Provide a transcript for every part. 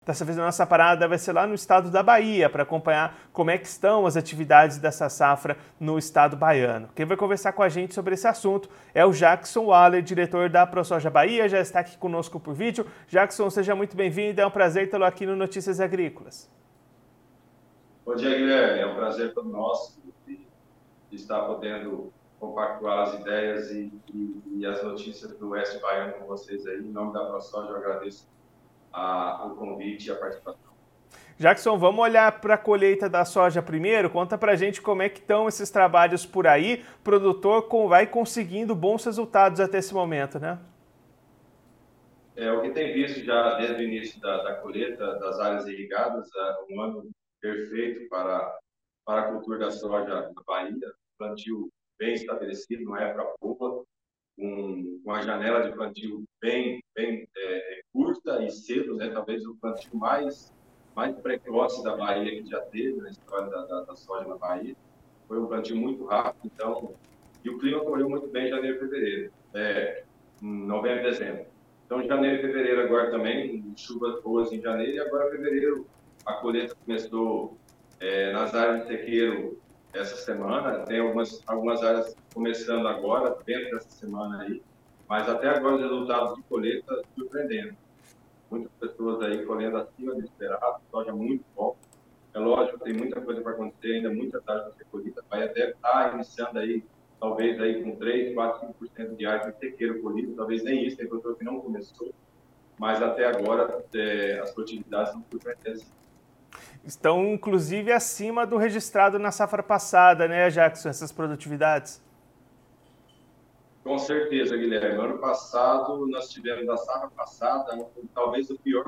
Dessa vez a nossa parada vai ser lá no estado da Bahia, para acompanhar como é que estão as atividades dessa safra no estado baiano. Quem vai conversar com a gente sobre esse assunto é o Jackson Waller, diretor da ProSoja Bahia, já está aqui conosco por vídeo. Jackson, seja muito bem-vindo, é um prazer tê-lo aqui no Notícias Agrícolas. Bom dia, Guilherme. É um prazer todo nosso de estar podendo compactuar as ideias e as notícias do Oeste Baiano com vocês aí. Em nome da ProSoja, eu agradeço o convite e a participação. Jackson, vamos olhar para a colheita da soja primeiro. Conta para a gente como é que estão esses trabalhos por aí. O produtor vai conseguindo bons resultados até esse momento, né? O que tem visto já desde o início da colheita das áreas irrigadas, é um ano perfeito para a cultura da soja na Bahia. Plantio bem estabelecido, uma época boa, com uma janela de plantio bem curta e cedo, né? Talvez o plantio mais precoce da Bahia que já teve na história da soja na Bahia. Foi um plantio muito rápido, então, e o clima correu muito bem em janeiro e fevereiro, novembro e dezembro. Então, janeiro e fevereiro agora também, chuvas boas em janeiro, e agora fevereiro a colheita começou nas áreas de sequeiro essa semana, tem algumas áreas começando agora, dentro dessa semana aí, mas até agora os resultados de colheita surpreendendo. Muitas pessoas aí colhendo acima do esperado, soja muito bom. É lógico, tem muita coisa para acontecer, ainda muitas áreas para ser colhida, vai até estar iniciando aí, talvez aí com 3, 4, 5% de área de sequeiro colhido, talvez nem isso, tem produtor que não começou, mas até agora as produtividades são surpreendentes. Estão, inclusive, acima do registrado na safra passada, né, Jackson, essas produtividades? Com certeza, Guilherme. Ano passado, nós tivemos, na safra passada, talvez o pior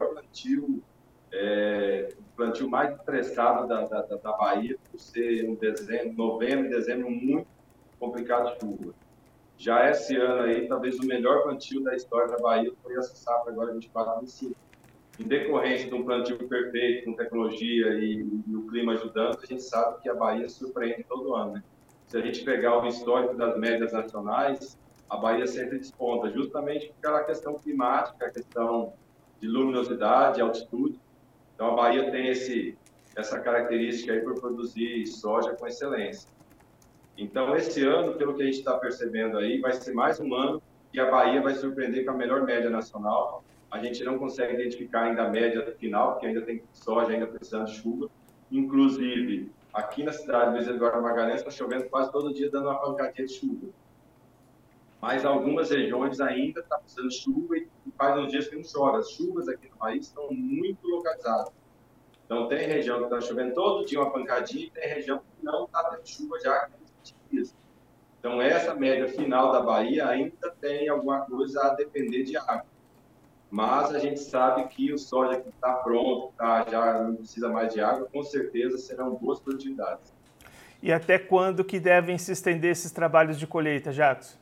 plantio mais estressado da Bahia, por ser um dezembro, novembro e dezembro muito complicado de chuva. Já esse ano aí, talvez o melhor plantio da história da Bahia foi essa safra agora 24, 25. Em decorrência de um plantio perfeito, com tecnologia e o clima ajudando, a gente sabe que a Bahia surpreende todo ano, né? Se a gente pegar o histórico das médias nacionais, a Bahia sempre desponta, justamente por aquela questão climática, a questão de luminosidade, altitude. Então, a Bahia tem essa característica aí por produzir soja com excelência. Então, esse ano, pelo que a gente está percebendo aí, vai ser mais um ano que a Bahia vai surpreender com a melhor média nacional. A gente não consegue identificar ainda a média final, porque ainda tem soja ainda precisando de chuva. Inclusive, aqui na cidade de Luiz Eduardo Magalhães está chovendo quase todo dia, dando uma pancadinha de chuva. Mas algumas regiões ainda estão precisando de chuva e faz uns dias que não chove. As chuvas aqui no país estão muito localizadas. Então, tem região que está chovendo todo dia uma pancadinha e tem região que não está tendo chuva já há 15 dias. Então, essa média final da Bahia ainda tem alguma coisa a depender de água. Mas a gente sabe que o soja que está pronto, já não precisa mais de água, com certeza serão boas produtividades. E até quando que devem se estender esses trabalhos de colheita, Jackson?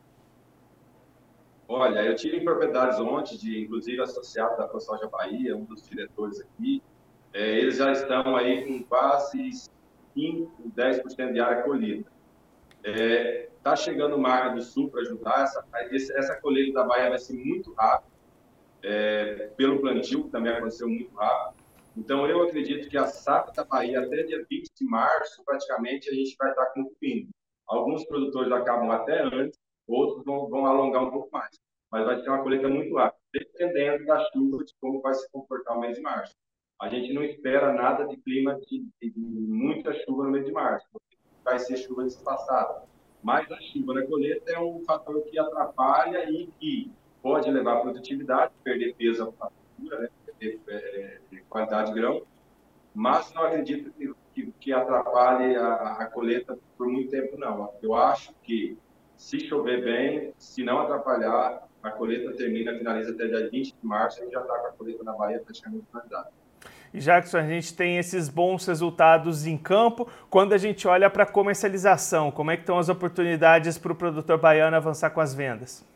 Olha, eu tive propriedades ontem, inclusive associado da ProSoja Bahia, um dos diretores aqui. Eles já estão aí com quase 5, 10% de área colhida. Está chegando o Mar do Sul para ajudar. Essa colheita da Bahia vai ser muito rápida, pelo plantio, que também aconteceu muito rápido. Então, eu acredito que a safra da Bahia, até dia 20 de março, praticamente, a gente vai estar concluindo. Alguns produtores acabam até antes, outros vão alongar um pouco mais. Mas vai ser uma colheita muito rápida, dependendo da chuva, de como vai se comportar o mês de março. A gente não espera nada de clima de muita chuva no mês de março, porque vai ser chuva espaçada. Mas a chuva na colheita é um fator que atrapalha e que pode levar à produtividade, perder peso à cultura, né? Perder qualidade de grão, mas não acredito que atrapalhe a colheita por muito tempo, não. Eu acho que, se chover bem, se não atrapalhar, a colheita finaliza até dia 20 de março, a gente já está com a colheita na Bahia praticamente finalizada. E Jackson, a gente tem esses bons resultados em campo. Quando a gente olha para a comercialização, como é que estão as oportunidades para o produtor baiano avançar com as vendas?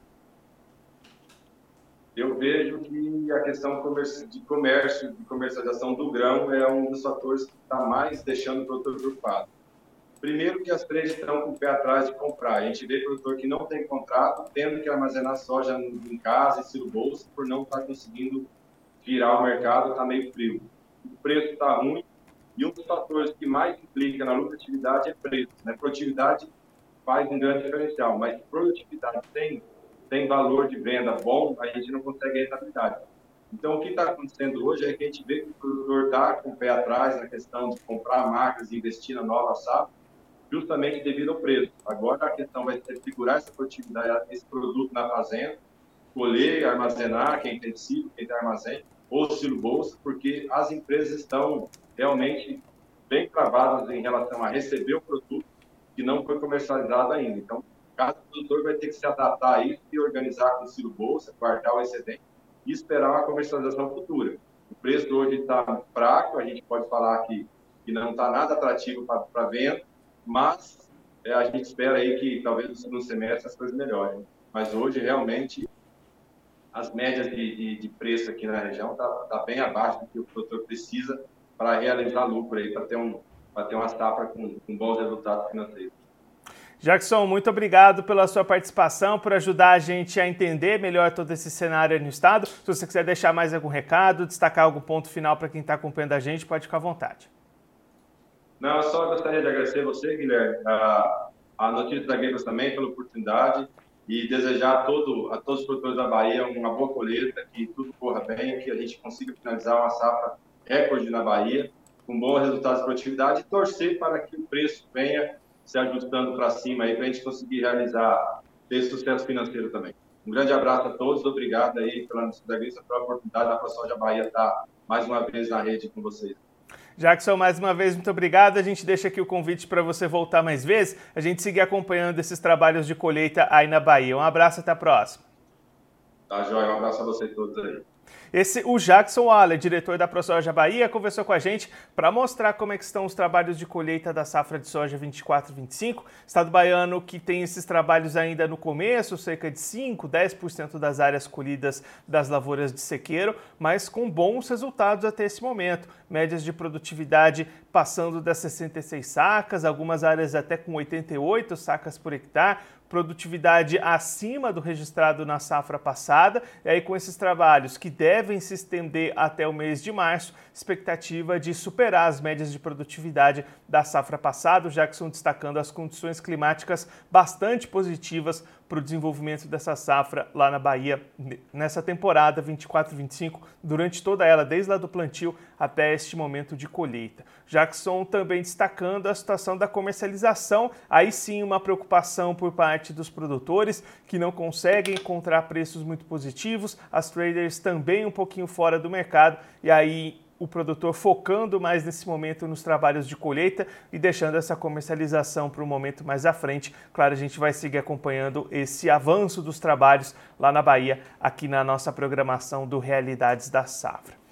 Eu vejo que a questão de comercialização do grão é um dos fatores que está mais deixando o produtor preocupado. Primeiro que as três estão com o pé atrás de comprar. A gente vê produtor que não tem contrato, tendo que armazenar soja em casa, em no bolso, por não estar conseguindo virar o mercado, está meio frio. O preço está ruim e um dos fatores que mais implica na lucratividade é preço, né? Produtividade faz um grande diferencial, mas produtividade tem valor de venda bom, a gente não consegue rentabilidade. Então, o que está acontecendo hoje é que a gente vê que o produtor está com o pé atrás na questão de comprar marcas e investir na nova safra, justamente devido ao preço. Agora, a questão vai ser segurar essa produtividade, esse produto na fazenda, colher, armazenar, quem tem silo, quem tem armazém, ou silo bolsa, porque as empresas estão realmente bem travadas em relação a receber o produto que não foi comercializado ainda. Então, cada produtor vai ter que se adaptar a isso e organizar com silo bolsa, guardar o excedente e esperar uma comercialização futura. O preço hoje está fraco, a gente pode falar que não está nada atrativo para venda, mas a gente espera aí que talvez no segundo semestre as coisas melhorem. Mas hoje, realmente, as médias de preço aqui na região tá bem abaixo do que o produtor precisa para realizar lucro aí, para ter uma safra com bons resultados financeiros. Jackson, muito obrigado pela sua participação, por ajudar a gente a entender melhor todo esse cenário no estado. Se você quiser deixar mais algum recado, destacar algum ponto final para quem está acompanhando a gente, pode ficar à vontade. Não, eu só gostaria de agradecer você, Guilherme, a Notícias Agrícolas também pela oportunidade e desejar a todos os produtores da Bahia uma boa colheita, que tudo corra bem, que a gente consiga finalizar uma safra recorde na Bahia, com bons resultados de produtividade e torcer para que o preço venha se ajustando para cima aí, para a gente conseguir ter sucesso financeiro também. Um grande abraço a todos, obrigado aí pela Notícias Agrícolas, pela oportunidade da ProSoja Bahia estar mais uma vez na rede com vocês. Jackson, mais uma vez, muito obrigado. A gente deixa aqui o convite para você voltar mais vezes, a gente seguir acompanhando esses trabalhos de colheita aí na Bahia. Um abraço, até a próxima. Tá, joia. Um abraço a vocês todos aí. O Jackson Waller, diretor da ProSoja Bahia, conversou com a gente para mostrar como é que estão os trabalhos de colheita da safra de soja 24-25. Estado baiano que tem esses trabalhos ainda no começo, cerca de 5-10% das áreas colhidas das lavouras de sequeiro, mas com bons resultados até esse momento. Médias de produtividade passando das 66 sacas, algumas áreas até com 88 sacas por hectare, produtividade acima do registrado na safra passada, e aí com esses trabalhos que devem se estender até o mês de março, expectativa de superar as médias de produtividade da safra passada, o Jackson destacando as condições climáticas bastante positivas para o desenvolvimento dessa safra lá na Bahia nessa temporada 24-25, durante toda ela, desde lá do plantio até este momento de colheita. Jackson também destacando a situação da comercialização, aí sim uma preocupação por parte dos produtores que não conseguem encontrar preços muito positivos, as traders também um pouquinho fora do mercado, e aí o produtor focando mais nesse momento nos trabalhos de colheita e deixando essa comercialização para um momento mais à frente. Claro, a gente vai seguir acompanhando esse avanço dos trabalhos lá na Bahia, aqui na nossa programação do Realidades da Safra.